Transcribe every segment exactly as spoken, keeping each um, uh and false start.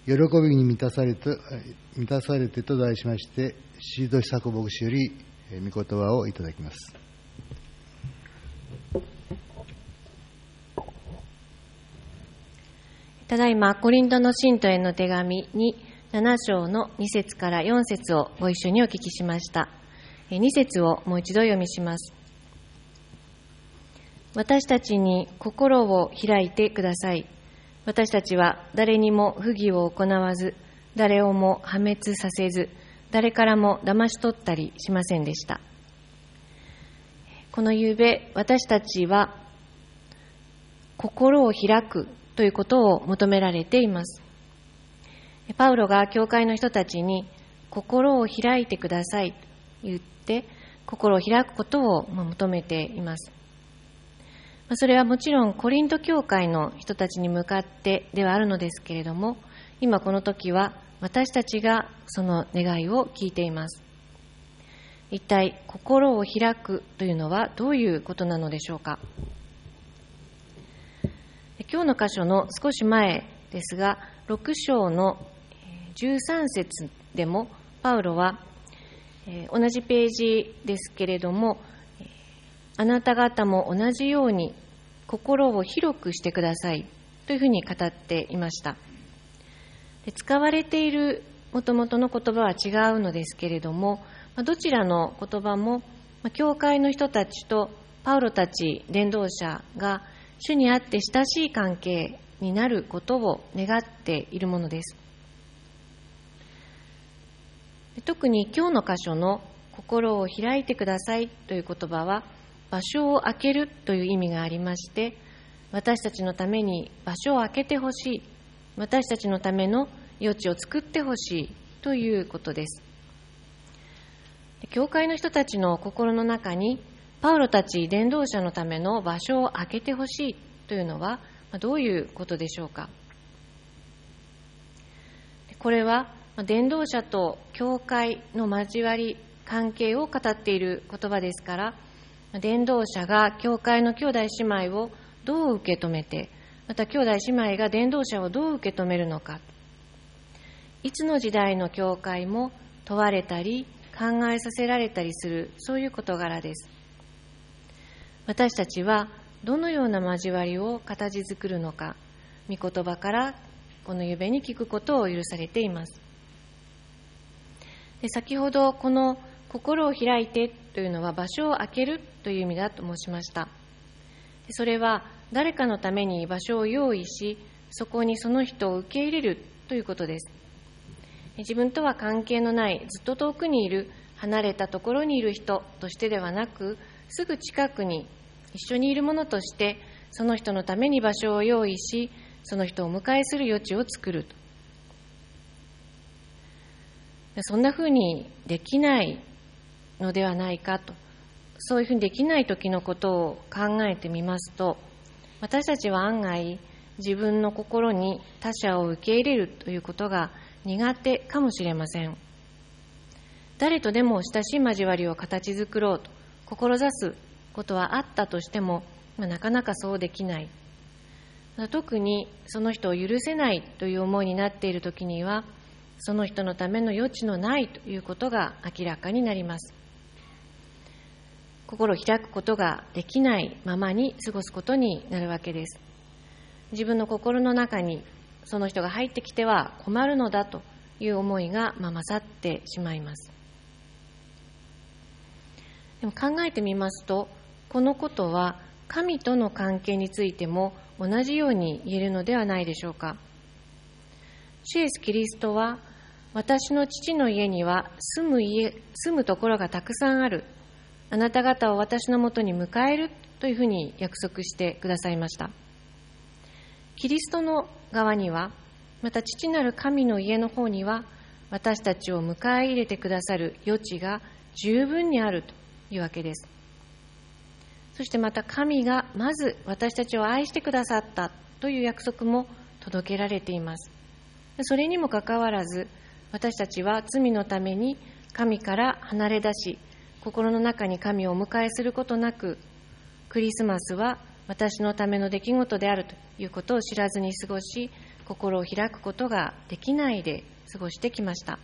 喜びに満たされて、満たされてと題しまして、宍戸久子牧師より御言葉をいただきます。 ただいまコリントの信徒への手紙になな章のに節からよん節をご一緒にお聞きしました。に節をもう一度読みします。私たちに心を開いてください。私たちは誰にも不義を行わず、誰をも破滅させず、誰からも騙し取ったりしませんでした。このゆうべ、私たちは心を開くということを求められています。パウロが教会の人たちに心を開いてくださいと言って、心を開くことを求めています。それはもちろんコリント教会の人たちに向かってではあるのですけれども、今この時は私たちがその願いを聞いています。一体心を開くというのはどういうことなのでしょうか。今日の箇所の少し前ですが、ろく章のじゅうさん節でもパウロは同じページですけれども、あなた方も同じように心を広くしてくださいというふうに語っていました。使われているもともとの言葉は違うのですけれども、どちらの言葉も教会の人たちとパウロたち伝道者が主にあって親しい関係になることを願っているものです。特に今日の箇所の心を開いてくださいという言葉は、場所を空けるという意味がありまして、私たちのために場所を空けてほしい、私たちのための余地を作ってほしいということです。教会の人たちの心の中にパウロたち伝道者のための場所を空けてほしいというのはどういうことでしょうか。これは伝道者と教会の交わり関係を語っている言葉ですから、伝道者が教会の兄弟姉妹をどう受け止めて、また兄弟姉妹が伝道者をどう受け止めるのか、いつの時代の教会も問われたり考えさせられたりする、そういう事柄です。私たちはどのような交わりを形作るのか、御言葉からこのゆべに聞くことを許されています。で、先ほどこの心を開いてというのは場所を空けるという意味だと申しました。それは誰かのために場所を用意し、そこにその人を受け入れるということです。自分とは関係のないずっと遠くにいる離れたところにいる人としてではなく、すぐ近くに一緒にいるものとしてその人のために場所を用意し、その人をお迎えする余地を作ると。そんなふうにできないのではないかと、そういうふうにできない時のことを考えてみますと、私たちは案外自分の心に他者を受け入れるということが苦手かもしれません。誰とでも親しい交わりを形作ろうと志すことはあったとしても、まあ、なかなかそうできない。特にその人を許せないという思いになっているときには、その人のための余地のないということが明らかになります。心を開くことができないままに過ごすことになるわけです。自分の心の中にその人が入ってきては困るのだという思いがまあ勝ってしまいます。でも考えてみますと、このことは神との関係についても同じように言えるのではないでしょうか。主イエスキリストは、私の父の家には住む家、住むところがたくさんある。あなた方を私のもとに迎えるというふうに約束してくださいました。キリストの側には、また父なる神の家の方には、私たちを迎え入れてくださる余地が十分にあるというわけです。そしてまた神がまず私たちを愛してくださったという約束も届けられています。それにもかかわらず、私たちは罪のために神から離れ出し、心の中に神をお迎えすることなく、クリスマスは私のための出来事であるということを知らずに過ごし、 心を開くことができないで過ごしてきました。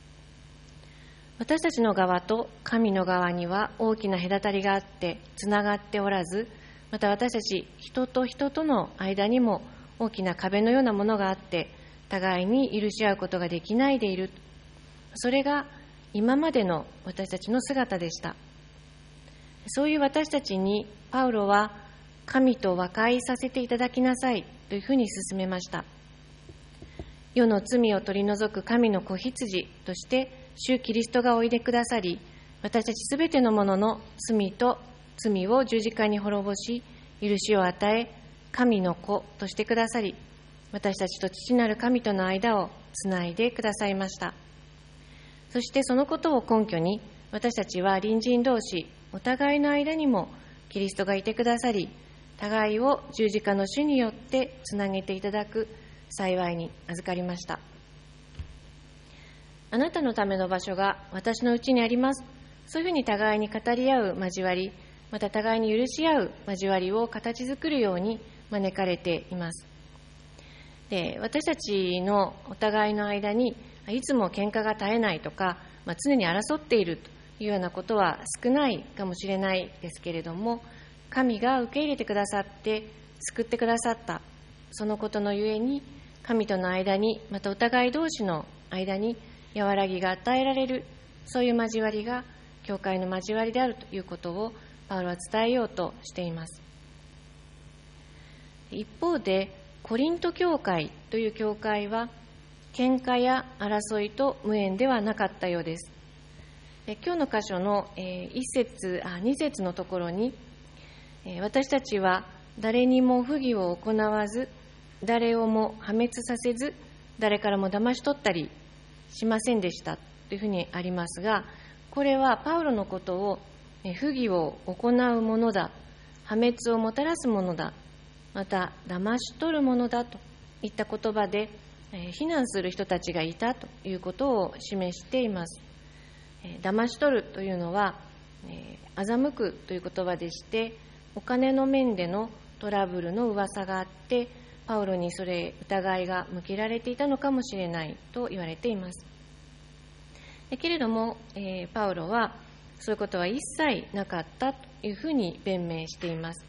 私たちの側と神の側には大きな隔たりがあってつながっておらず、また私たち人と人との間にも大きな壁のようなものがあって、互いに許し合うことができないでいる。それが今までの私たちの姿でした。そういう私たちにパウロは神と和解させていただきなさいというふうに勧めました。世の罪を取り除く神の子羊として主キリストがおいでくださり、私たちすべてのものの罪と罪を十字架に滅ぼし、許しを与え、神の子としてくださり、私たちと父なる神との間をつないでくださいました。そしてそのことを根拠に、私たちは隣人同士、お互いの間にもキリストがいてくださり、互いを十字架の主によってつなげていただく幸いに預かりました。あなたのための場所が私のうちにあります。そういうふうに互いに語り合う交わり、また互いに許し合う交わりを形作るように招かれています。で、私たちのお互いの間にいつも喧嘩が絶えないとか、まあ、常に争っているというようなことは少ないかもしれないですけれども、神が受け入れてくださって救ってくださった、そのことのゆえに神との間に、またお互い同士の間に和らぎが与えられる、そういう交わりが教会の交わりであるということをパウロは伝えようとしています。一方でコリント教会という教会は喧嘩や争いと無縁ではなかったようです。今日の箇所の一節、あ、二節のところに、私たちは誰にも不義を行わず、誰をも破滅させず、誰からも騙し取ったりしませんでしたというふうにありますが、これはパウロのことを不義を行うものだ、破滅をもたらすものだ、また騙し取るものだといった言葉で非難する人たちがいたということを示しています。騙し取るというのは欺くという言葉でして、お金の面でのトラブルの噂があって、パウロにそれ疑いが向けられていたのかもしれないと言われています。けれども、えー、パウロはそういうことは一切なかったというふうに弁明しています。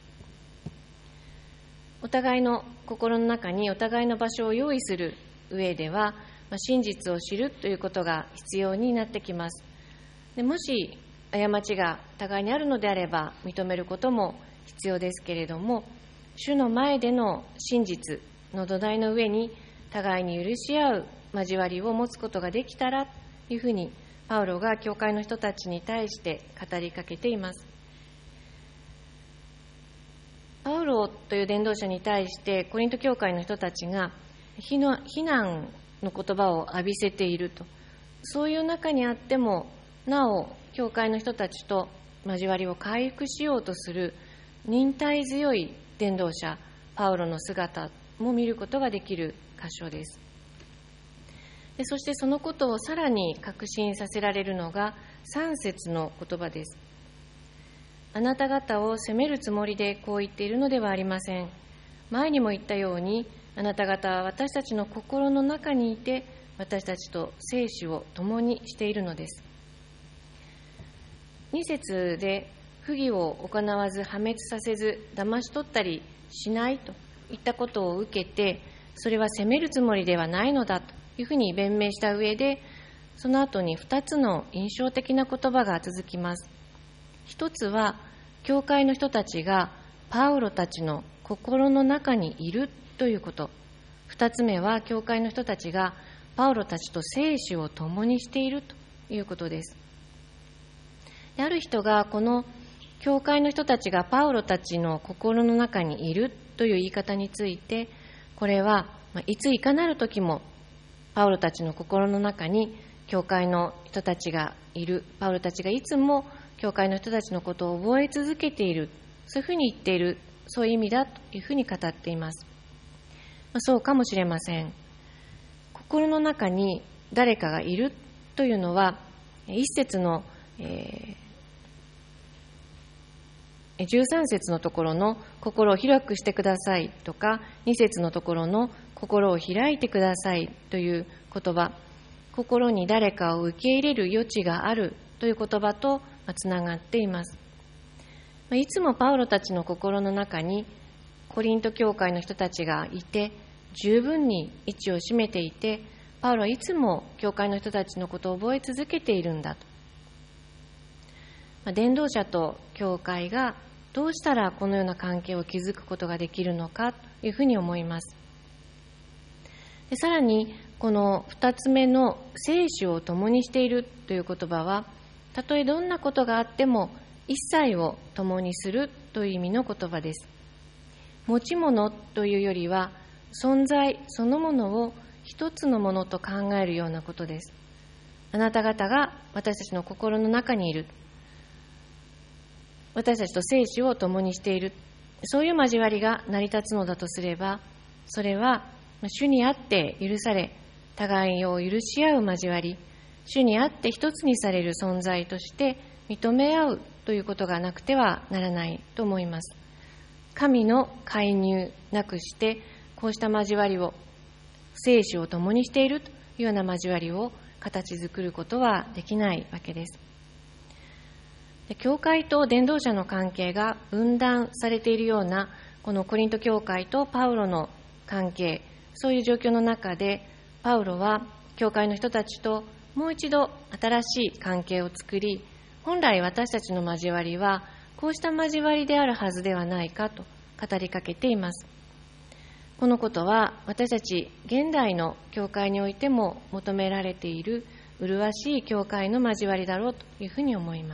お互いの心の中にお互いの場所を用意する上では、まあ、真実を知るということが必要になってきます。でもし過ちが互いにあるのであれば認めることも必要ですけれども、主の前での真実の土台の上に互いに許し合う交わりを持つことができたらというふうにパウロが教会の人たちに対して語りかけています。パウロという伝道者に対してコリント教会の人たちが非難の言葉を浴びせていると、そういう中にあってもなお教会の人たちと交わりを回復しようとする忍耐強い伝道者パウロの姿も見ることができる箇所です。でそしてそのことをさらに確信させられるのがさん節の言葉です。あなた方を責めるつもりでこう言っているのではありません。前にも言ったように、あなた方は私たちの心の中にいて、私たちと生死を共にしているのです。に節で不義を行わず破滅させず騙し取ったりしないといったことを受けて、それは責めるつもりではないのだというふうに弁明した上で、その後にふたつの印象的な言葉が続きます。一つは教会の人たちがパウロたちの心の中にいるということ、二つ目は教会の人たちがパウロたちと生死を共にしているということです。ある人がこの教会の人たちがパウロたちの心の中にいるという言い方について、これはいついかなる時もパウロたちの心の中に教会の人たちがいる、パウロたちがいつも教会の人たちのことを覚え続けている、そういうふうに言っている、そういう意味だというふうに語っています。そうかもしれません。心の中に誰かがいるというのは、一節の、えー、じゅうさん節のところの心を広くしてくださいとか、二節のところの心を開いてくださいという言葉、心に誰かを受け入れる余地があるという言葉とつながっています。いつもパウロたちの心の中にコリント教会の人たちがいて、十分に位置を占めていて、パウロはいつも教会の人たちのことを覚え続けているんだと。伝道者と教会がどうしたらこのような関係を築くことができるのかというふうに思います。でさらにこの二つ目の生死を共にしているという言葉は、たとえどんなことがあっても一切を共にするという意味の言葉です。持ち物というよりは存在そのものを一つのものと考えるようなことです。あなた方が私たちの心の中にいる、私たちと生死を共にしている、そういう交わりが成り立つのだとすれば、それは主にあって許され、互いを許し合う交わり、主にあって一つにされる存在として認め合うということがなくてはならないと思います。神の介入なくして、こうした交わりを、生死を共にしているというような交わりを形作ることはできないわけです。で教会と伝道者の関係が分断されているようなこのコリント教会とパウロの関係、そういう状況の中でパウロは教会の人たちともう一度新しい関係を作り、本来私たちの交わりはこうした交わりであるはずではないかと語りかけています。このことは私たち現代の教会においても求められている麗しい教会の交わりだろうというふうに思います。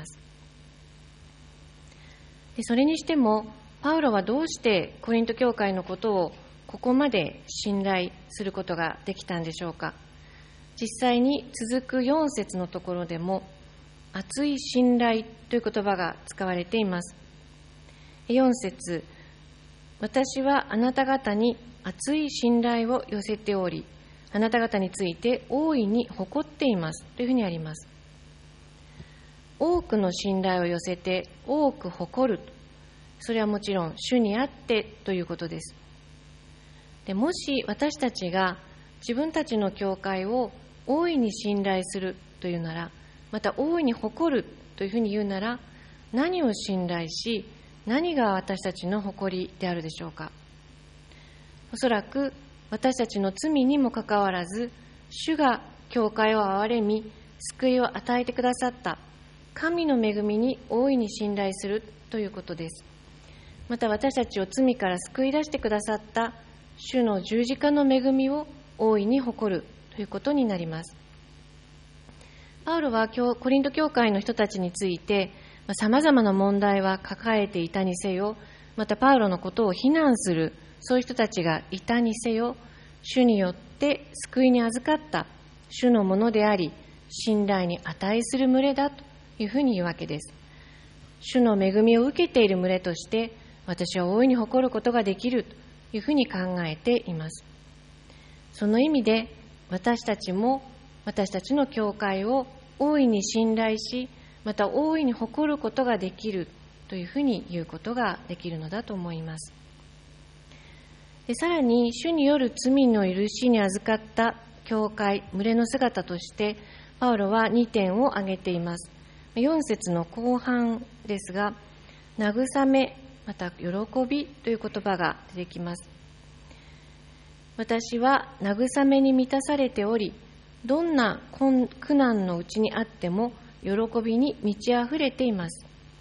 でそれにしてもパウロはどうしてコリント教会のことをここまで信頼することができたんでしょうか。実際に続くよん節のところでも熱い信頼という言葉が使われています。よん節、私はあなた方に熱い信頼を寄せており、あなた方について大いに誇っていますというふうにあります。多くの信頼を寄せて多く誇る、それはもちろん主にあってということです。でもし私たちが自分たちの教会を大いに信頼するというなら、また大いに誇るというふうに言うなら、何を信頼し、何が私たちの誇りであるでしょうか。おそらく私たちの罪にもかかわらず、主が教会を憐れみ、救いを与えてくださった神の恵みに大いに信頼するということです。また私たちを罪から救い出してくださった主の十字架の恵みを大いに誇るということになります。パウロはコリント教会の人たちについてさまざまな問題は抱えていたにせよ、またパウロのことを非難するそういう人たちがいたにせよ、主によって救いに預かった主のものであり、信頼に値する群れだというふうに言うわけです。主の恵みを受けている群れとして私は大いに誇ることができるというふうに考えています。その意味で私たちも私たちの教会を大いに信頼し、また大いに誇ることができるというふうに言うことができるのだと思います。でさらに主による罪の許しに預かった教会、群れの姿としてパウロはにてんを挙げています。よん節の後半ですが、慰めまた喜びという言葉が出てきます。私は慰めに満たされており、どんな苦難のうちにあっても喜びに満ち溢れています。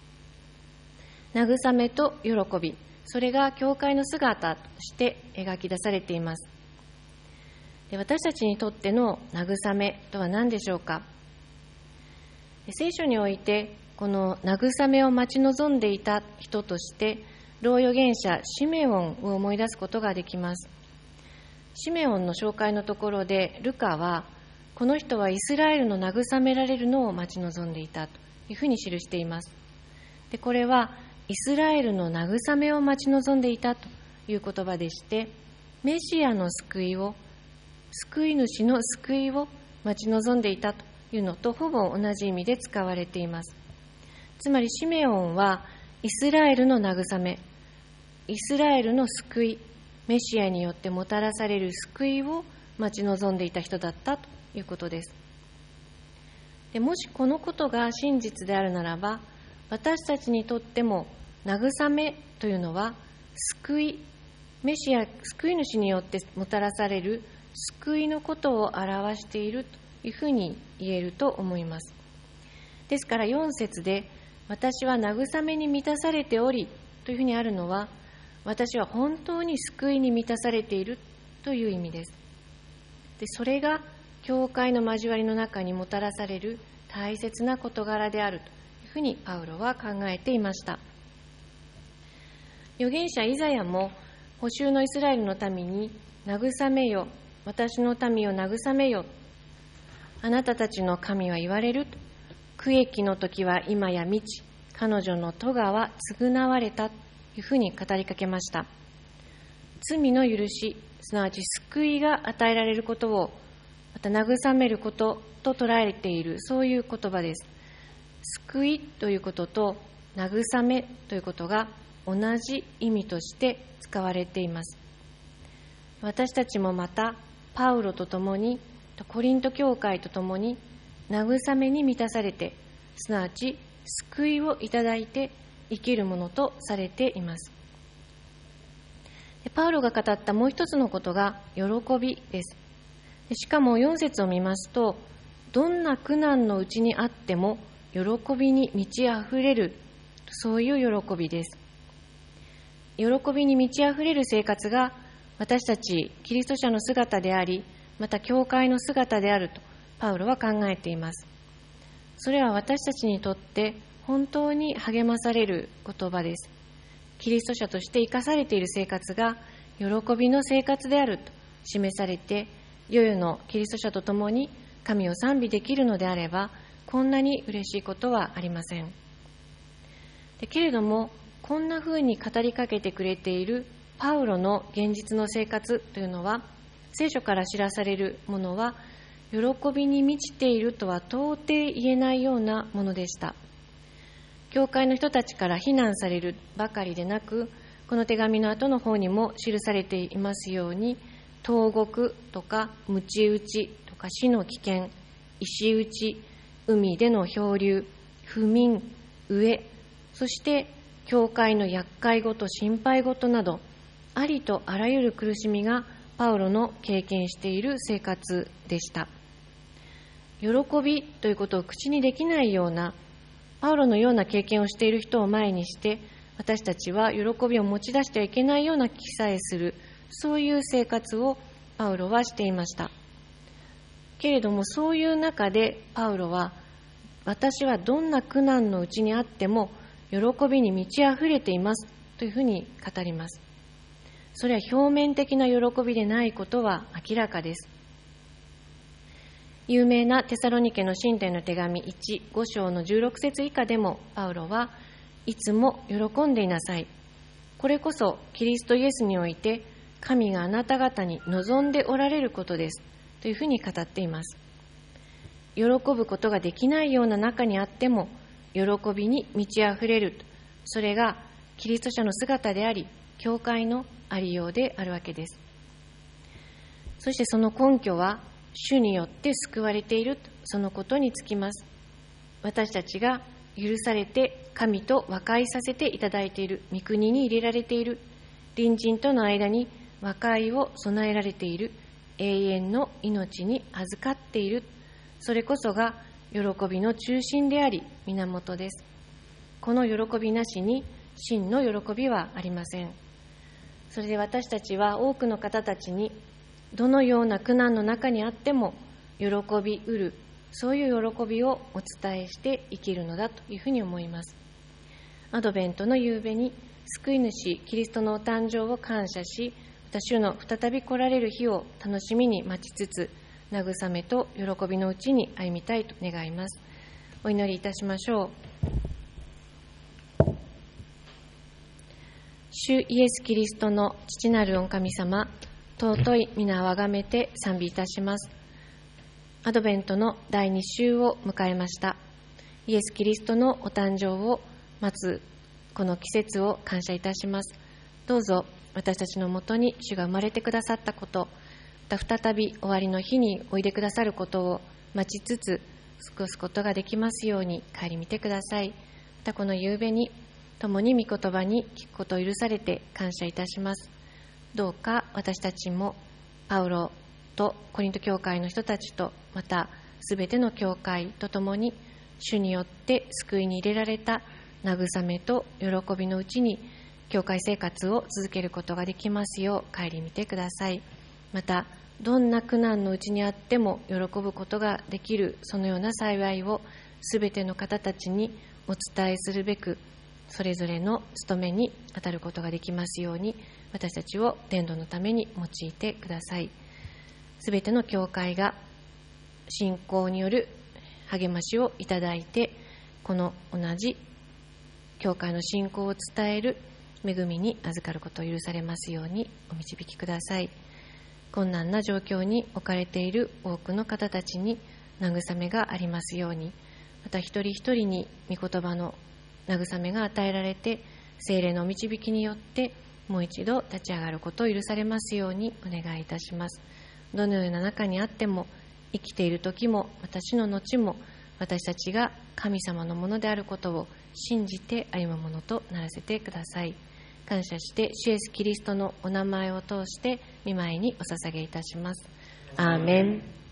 慰めと喜び、それが教会の姿として描き出されています。で私たちにとっての慰めとは何でしょうか。聖書においてこの慰めを待ち望んでいた人として老預言者シメオンを思い出すことができます。シメオンの紹介のところでルカは、この人はイスラエルの慰められるのを待ち望んでいたというふうに記しています。でこれはイスラエルの慰めを待ち望んでいたという言葉でして、メシアの救いを、救い主の救いを待ち望んでいたというのとほぼ同じ意味で使われています。つまりシメオンはイスラエルの慰め、イスラエルの救い、 メシアによってもたらされる救いを待ち望んでいた人だったということです。でもしこのことが真実であるならば、私たちにとっても慰めというのは救い、メシア、救い主によってもたらされる救いのことを表しているというふうに言えると思います。ですからよん節で、私は慰めに満たされておりというふうにあるのは、私は本当に救いに満たされているという意味です。で、それが教会の交わりの中にもたらされる大切な事柄であるというふうにパウロは考えていました。預言者イザヤも捕囚のイスラエルの民に、慰めよ、私の民を慰めよ、あなたたちの神は言われると、苦役の時は今や満ち、彼女の咎は償われたというふうに語りかけました。罪の許し、すなわち救いが与えられることを、また慰めることと捉えている、そういう言葉です。救いということと慰めということが同じ意味として使われています。私たちもまたパウロと共に、コリント教会と共に慰めに満たされて、すなわち救いをいただいて生きるものとされています。パウロが語ったもう一つのことが喜びです。しかもよん節を見ますと、どんな苦難のうちにあっても喜びに満ち溢れる、そういう喜びです。喜びに満ち溢れる生活が私たちキリスト者の姿であり、また教会の姿であるとパウロは考えています。それは私たちにとって本当に励まされる言葉です。キリスト者として生かされている生活が喜びの生活であると示されて、世々のキリスト者と共に神を賛美できるのであれば、こんなに嬉しいことはありません。でけれども、こんなふうに語りかけてくれているパウロの現実の生活というのは、聖書から知らされるものは、喜びに満ちているとは到底言えないようなものでした。教会の人たちから非難されるばかりでなく、この手紙の後の方にも記されていますように、投獄とか鞭打ちとか死の危険、石打ち、海での漂流、不眠、飢え、そして教会の厄介事、心配事など、ありとあらゆる苦しみがパウロの経験している生活でした。喜びということを口にできないような、パウロのような経験をしている人を前にして、私たちは喜びを持ち出してはいけないような気さえする、そういう生活をパウロはしていました。けれども、そういう中でパウロは、私はどんな苦難のうちにあっても喜びに満ち溢れていますというふうに語ります。それは表面的な喜びでないことは明らかです。有名なテサロニケの信徒への手紙いち、ご章のじゅうろく節以下でもパウロはいつも喜んでいなさい。これこそキリストイエスにおいて神があなた方に望んでおられることですというふうに語っています。喜ぶことができないような中にあっても喜びに満ち溢れる、それがキリスト者の姿であり、教会のありようであるわけです。そしてその根拠は主によって救われている、そのことにつきます。私たちが許されて神と和解させていただいている、御国に入れられている、隣人との間に和解を備えられている、永遠の命に預かっている、それこそが喜びの中心であり源です。この喜びなしに真の喜びはありません。それで私たちは多くの方たちに、どのような苦難の中にあっても喜びうる、そういう喜びをお伝えして生きるのだというふうに思います。アドベントの夕べに救い主キリストのお誕生を感謝し、主の再び来られる日を楽しみに待ちつつ、慰めと喜びのうちに歩みたいと願います。お祈りいたしましょう。主イエス・キリストの父なる御神様、尊い皆をあがめて賛美いたします。アドベントのだいに週を迎えました。イエス・キリストのお誕生を待つこの季節を感謝いたします。どうぞ私たちのもとに主が生まれてくださったこと、また再び終わりの日においでくださることを待ちつつ過ごすことができますように顧みてください。またこの夕べに共に御言葉に聞くことを許されて感謝いたします。どうか私たちもパウロとコリント教会の人たちと、またすべての教会とともに主によって救いに入れられた慰めと喜びのうちに教会生活を続けることができますよう顧みてください。またどんな苦難のうちにあっても喜ぶことができるそのような幸いをすべての方たちにお伝えするべく、それぞれの務めに当たることができますように私たちを伝道のために用いてください。すべての教会が信仰による励ましをいただいて、この同じ教会の信仰を伝える恵みに預かることを許されますようにお導きください。困難な状況に置かれている多くの方たちに慰めがありますように、また一人一人に御言葉の慰めが与えられて、聖霊の導きによってもう一度立ち上がることを許されますようにお願いいたします。どのような中にあっても、生きている時も私の後も、私たちが神様のものであることを信じて歩むものとならせてください。感謝して主イエスキリストのお名前を通して御前にお捧げいたします。アーメン。